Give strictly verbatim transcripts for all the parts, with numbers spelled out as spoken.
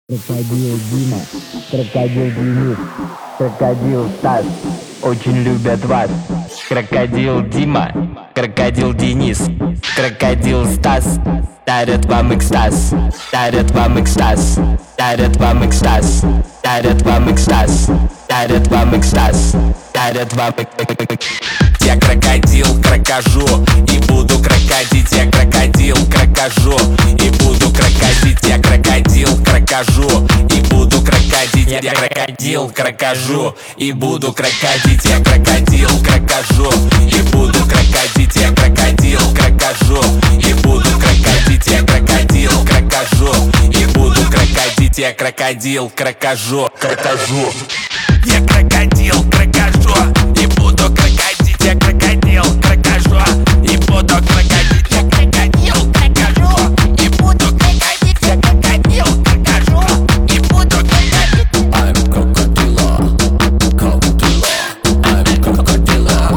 Крокодил Дима, крокодил Денис, крокодил Стас очень любят вас. Крокодил Дима, крокодил Денис, крокодил Стас дарят вам экстаз, дарят вам экстаз, дарят вам экстаз, дарят вам экстаз, дарят вам экстаз, дарят вам экстаз. Я крокодил, крокожу и буду крокодить. Я крокодил, крокожу и буду крокодить. Я крокодил, крокожу и буду крокодить. Я крокодил, крокожу и буду крокодить. Я крокодил, крокожу и буду крокодить. Я крокодил, крокожу и буду крокодить. Я крокодил, крокожу и буду крокодить. Я крокодил, крокожу, крокожу. Я крокодил, крокожу и буду крокодить. Я крокодил, крокожу и буду крокодить. Я крокодил, крокожу и буду крокодить. Я крокодил, крокожу и буду крокодить. I'm crocodile, crocodile. I'm crocodile,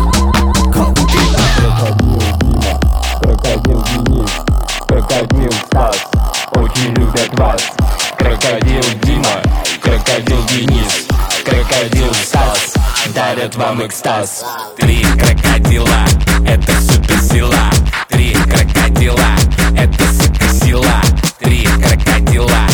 crocodile. Крокодил Денис, крокодил Стас очень любят вас. Крокодил Дима, крокодил Денис, крокодил Стас дарят вам экстаз. Три крокодила, это суперсила. Три крокодила, это суперсила. Три крокодила,